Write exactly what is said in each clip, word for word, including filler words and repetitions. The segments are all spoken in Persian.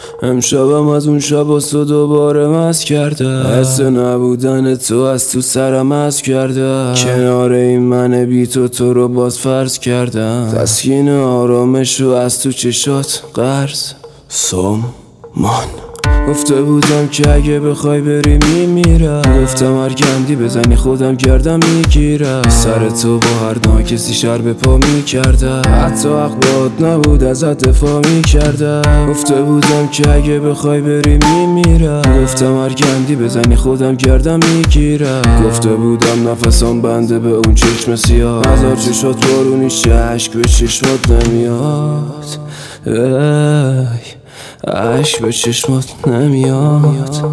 امشبم از اون شب و دوباره مست کرده، حس نبودن تو از تو سرم از کرده. کنار این من بی تو تو رو باز فرض کردم، تسکین آرامش رو از تو چشات قرض سامان. گفته بودم که اگه بخوای بری میمیرم، گفتم هر گندی بزنی خودم گردم میگیرم. سر تو با هر ناکسی شر به پا میکردم، حتی حق باد نبود ازت دفاع میکردم. گفته بودم که اگه بخوای بری میمیرم، گفتم هر گندی بزنی خودم گردم میگیرم. گفته بودم نفسام بنده به اون چشم سیاه، هزار چشات بارونی عشق به چشمات نمیاد، ای عشق به چشمات نمیاد.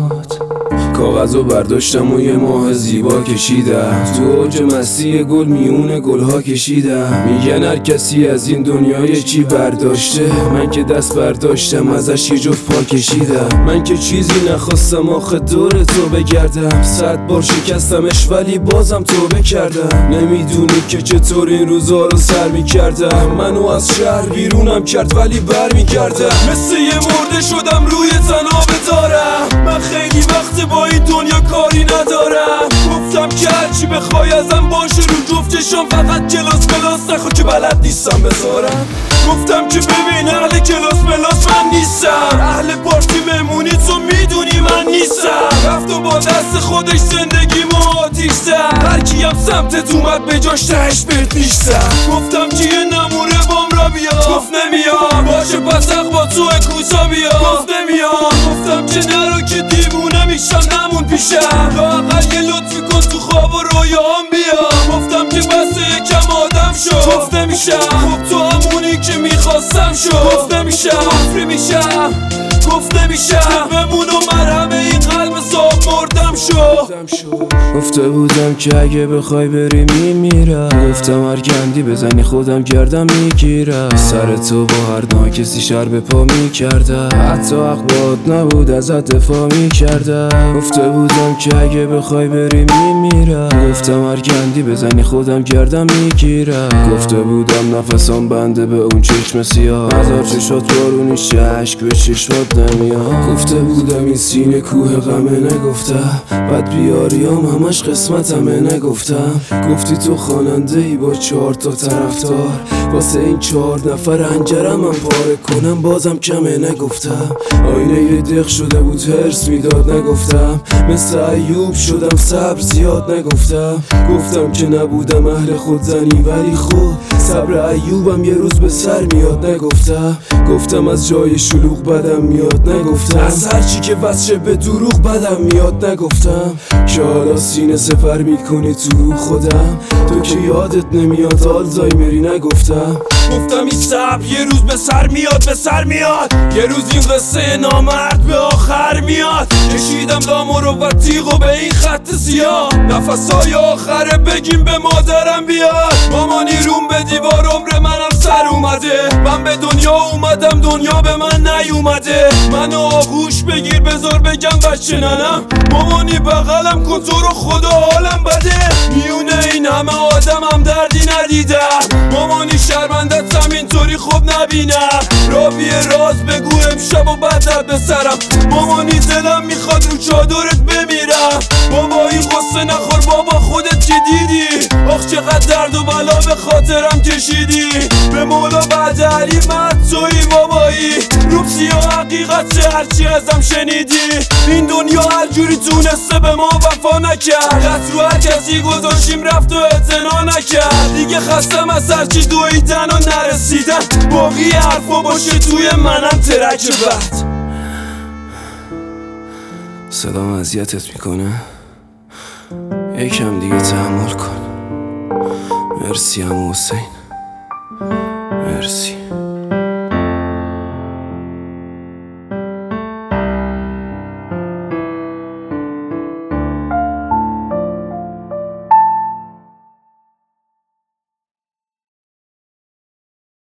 کاغذو برداشتم و یه ماه زیبا کشیدم، تو اوج مستی گل میونه گلها کشیدم. میگن هر کسی از این دنیای چی برداشته، من که دست برداشتم ازش یه جفت پا کشیدم. من که چیزی نخواستم آخه دور تو بگردم، صد بار شکستمش ولی بازم توبه کردم. نمیدونی که چطور این روزا رو سر میکردم، منو از شهر بیرونم کرد ولی بر میکردم. مثل یه مرده شدم روی تنابه دارم، من خیلی وقت با این دنیا کاری ندارم. گفتم که هرچی بخوای ازم باشه رو جفتشم، فقط کلاس پلاس نخوا که بلد نیستم بذارم. گفتم که ببین اهل کلاس پلاس من نیستم، اهل پارتی مهمونی تو میدونی من نیستم. رفت و با دست خودش زندگیمو آتیش زد، هر کیم سمتت اومد به جاش تهش بهت نیستم. گفتم که یه نمونه بام را بیا، گفت نمیام. باشه پس حق با تو کوتا بیا، گفت نمیام. گفتم که نرو که دیوونه میشم نمون پیشم، لااقل یه لطفی کن تو خواب و رویاام بیا. گفتم که بس یکم آدم شو، گفت نمیشم. خب تو همونی که میخواستم شو، گفت نمیشم. افری میشم، گفت نمیشم. بمون و مرهم این قلب صاحب مردم شو. گفته بودم که اگه بخوای بری میمیرم، گفتم هر گندی بزنی خودم گردم میگیرم. سر تو با هر ناکسی شر به پا میکردم، حتی حق باد نبود ازت دفاع میکردم. گفته بودم که اگه بخوای بری میمیرم، گفتم هر گندی بزنی خودم گردم میگیرم. گفته بودم نفسام بنده به اون چشم سیاه، هزار چشات بارونی عشق به چشمات نمیاد. گفته بودم این سینه کوه غمه، نگفتم بد بیاریام همش قسمتمه، نگفتم. گفتی تو خواننده ای با چهار تا طرفدار، واسه این چهار نفر انجرم هم پاره کنم بازم کمه، نگفتم. آینه یه دق شده بود هرس میداد، نگفتم. مثل ایوب شدم صبر زیاد، نگفتم. گفتم که نبودم اهل خودزنی ولی خود صبر ایوبم یه روز به سر میاد، نگفتم. گفتم از جای شلوغ بدم میاد، نگفتم. از هرچی که وصشه به دروغ بدم میاد، نگفتم. که حالا سینه سپر میکنی تو خودم، تو که یادت نمیاد آلزایمری، نگفتم. گفتم این صبر یه روز به سر میاد، به سر میاد. یه روز این قصه نامرد به آخر میاد. کشیدم دامو رو و تیغو به این خط سیاه، نفسای آخره بگیم به مادرم بیاد. مامانی روم به دیوار عمر منم سر اومده، من به دنیا اومدم دنیا به من نیومده. منو آغوش بگیر بذار بگم بچه ننم، مامانی بغلم کن تو رو خدا حالم بده. میونه این همه آدم هم دردی ندیدم، مامانی شرمندتم اینطوری خوب نبینم. رابی راز بگو امشب و بعد به سرم، مامانی دلم میخواد رو چادرت بمیرم. بابا این قصه نخور بابا خودت که دیدی، آخ چقدر درد و بلا به خاطرم کشیدی. به مولا بعد علی مرد توی بابایی، روب سیاه حقیقت هرچی ازم شنیدی. این دنیا هر جوری تونسته به ما وفا نکرد، دست رو هر کسی گذاشیم رفت و اعتنا نکرد. دیگه خستم از هرچی دویدن و نرسیدن، باقی حرفا باشه توی منم ترک بعد. صدام اذیتت میکنه؟ یکم دیگه تحمل کن. مرسی عمو حسین، مرسی.